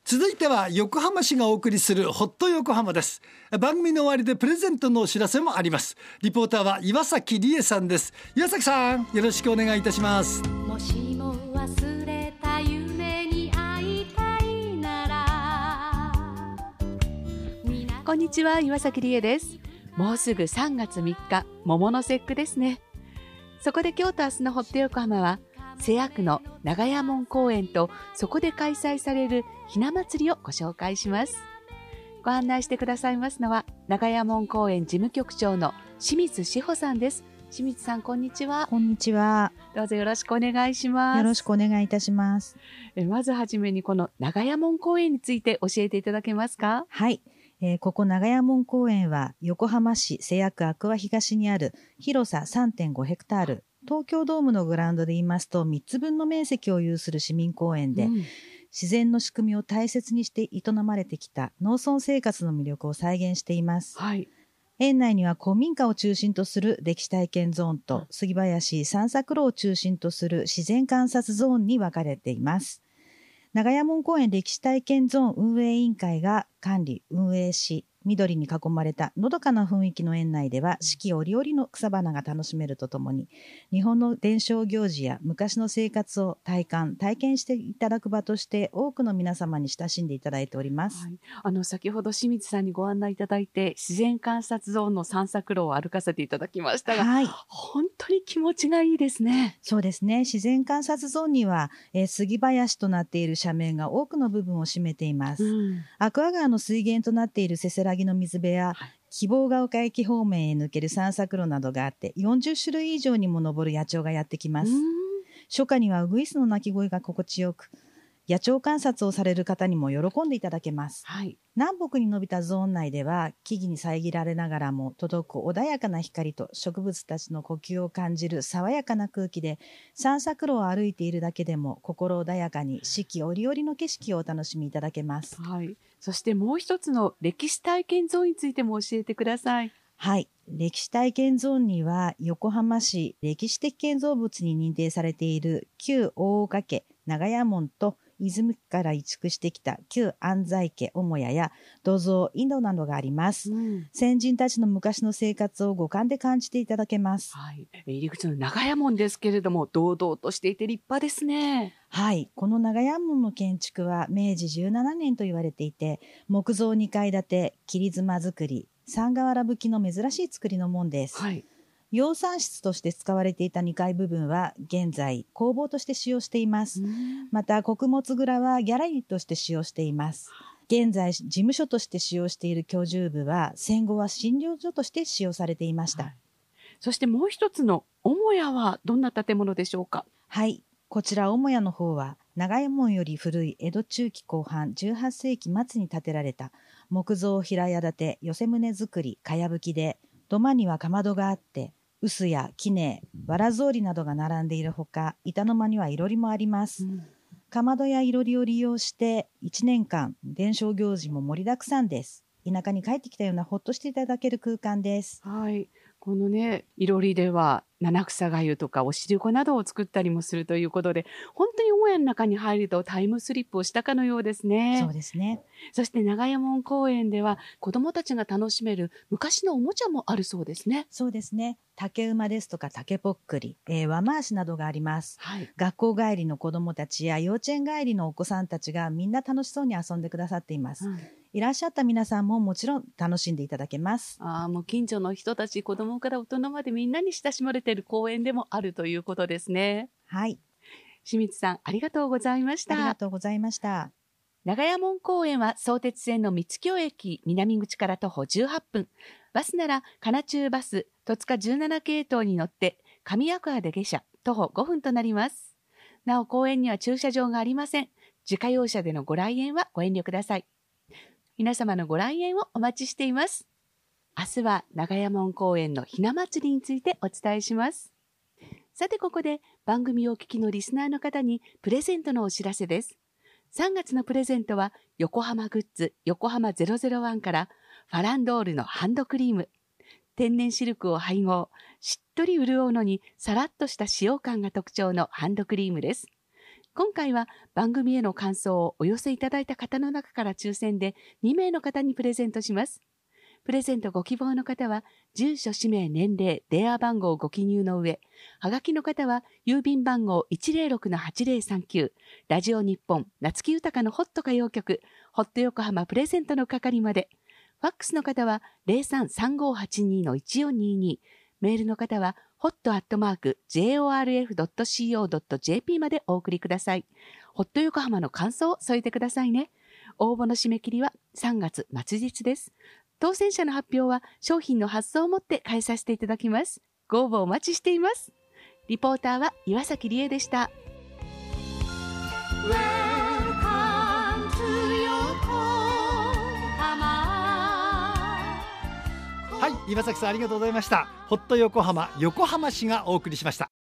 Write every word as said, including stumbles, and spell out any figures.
続いては横浜市がお送りするホット横浜です。番組の終わりでプレゼントのお知らせもあります。リポーターは岩崎理恵さんです。岩崎さん、よろしくお願いいたします。 もしも忘れた夢に会いたいなら。 こんにちは、岩崎理恵です。もうすぐさんがつみっか、桃の節句ですね。そこで今日と明日のホット横浜は瀬谷区の長屋門公園とそこで開催されるひな祭りをご紹介します。ご案内してくださいますのは長屋門公園事務局長の清水志保さんです。清水さん、こんにちは。 こんにちは。 どうぞよろしくお願いします。 よろしくお願いいたします。 えまずはじめにこの長屋門公園について教えていただけますか？ はい、えー、ここ長屋門公園は横浜市瀬谷区阿久和東にある広さ さんてんごヘクタール、東京ドームのグラウンドで言いますとみっつぶんの面積を有する市民公園で、うん、自然の仕組みを大切にして営まれてきた農村生活の魅力を再現しています。 はい、 園内には古民家を中心とする歴史体験ゾーンと杉林散策路を中心とする自然観察ゾーンに分かれています。長屋門公園歴史体験ゾーン運営委員会が管理運営し、緑に囲まれたのどかな雰囲気の園内では四季折々の草花が楽しめるとともに、日本の伝承行事や昔の生活を体感体験していただく場として多くの皆様に親しんでいただいております。 はい、あの先ほど清水さんにご案内いただいて自然観察ゾーンの散策路を歩かせていただきましたが、 はい、 本当に気持ちがいいですね。 そうですね。自然観察ゾーンには、えー、杉林となっている斜面が多くの部分を占めています。うん、アクア川の水源となっているせせらぎの水辺や、はい、希望ヶ丘駅方面へ抜ける散策路などがあってよんじゅっしゅるい以上にも上る野鳥がやってきます。初夏にはウグイスの鳴き声が心地よく、野鳥観察をされる方にも喜んでいただけます。 はい、 南北に伸びたゾーン内では木々に遮られながらも届く穏やかな光と植物たちの呼吸を感じる爽やかな空気で、散策路を歩いているだけでも心穏やかに四季折々の景色をお楽しみいただけます。 はい、そしてもう一つの歴史体験ゾーンについても教えてください。 はい、歴史体験ゾーンには横浜市歴史的建造物に認定されている旧大岡家長屋門と泉から移築してきた旧安西家母屋や土蔵井戸などがあります。うん、先人たちの昔の生活を五感で感じていただけます。 はい、入り口の長屋門ですけれども堂々としていて立派ですね。 はい、この長屋門の建築はめいじじゅうななねんと言われていて、木造にかい建て切妻造り三瓦葺きの珍しい造りの門です。 はい、 養蚕室として使われていたにかい部分は現在工房として使用しています。また穀物蔵はギャラリーとして使用しています。現在事務所として使用している居住部は戦後は診療所として使用されていました。はい、 そしてもう一つの母屋はどんな建物でしょうか？ はい、こちら母屋の方は長屋門より古い江戸中期後半じゅうはっせいきまつに建てられた木造平屋建て寄せ棟造りかやぶきで、土間にはかまどがあって臼や杵、わら草履などが並んでいるほか、板の間にはいろりもあります。うん、かまどやいろりを利用していちねんかん伝承行事も盛りだくさんです。田舎に帰ってきたようなほっとしていただける空間です。 はい、このねいろりでは七草がゆとかおしるこなどを作ったりもするということで、本当に母屋の中に入るとタイムスリップをしたかのようですね。 そうですね。 そして長屋門公園では子どもたちが楽しめる昔のおもちゃもあるそうですね。 そうですね。竹馬ですとか竹ぽっくり、えー、和回しなどがあります。 はい、 学校帰りの子どもたちや幼稚園帰りのお子さんたちがみんな楽しそうに遊んでくださっています。うん、いらっしゃった皆さんももちろん楽しんでいただけます。 あ、もう近所の人たち、子どもから大人までみんなに親しまれている公園でもあるということですね。 はい、 清水さん、ありがとうございました。 ありがとうございました。 長屋門公園は相鉄線の三津京駅南口から徒歩じゅうはっぷん、バスならかな中バス戸塚じゅうなな系統に乗って上アクアで下車、徒歩ごふんとなります。なお公園には駐車場がありません。自家用車でのご来園はご遠慮ください。皆様のご来園をお待ちしています。明日は長屋門公園のひな祭りについてお伝えします。さてここで番組をお聞きのリスナーの方にプレゼントのお知らせです。さんがつのプレゼントは横浜グッズ横浜ゼロゼロワンからファランドールのハンドクリーム。天然シルクを配合、しっとり潤うのにさらっとした使用感が特徴のハンドクリームです。 今回は番組への感想をお寄せいただいた方の中から抽選でにめいの方にプレゼントします。プレゼントご希望の方は、住所、氏名、年齢、電話番号をご記入の上、はがきの方は、郵便番号 いちぜろろくのはちぜろさんきゅう、ラジオ日本、夏木豊のホット歌謡曲、ホット横浜プレゼントの係まで、ファックスの方は ゼロさんさんごはちにのいちよんにに、メールの方は ホットアットマークジェイオーアールエフドットシーオードットジェーピー までお送りください。ホット横浜の感想を添えてくださいね。応募の締め切りはさんがつ末日です。当選者の発表は商品の発送をもって返させていただきます。ご応募お待ちしています。リポーターは岩崎理恵でした。 Welcome to 横浜。 はい、岩崎さんありがとうございました。ホット横浜、横浜市がお送りしました。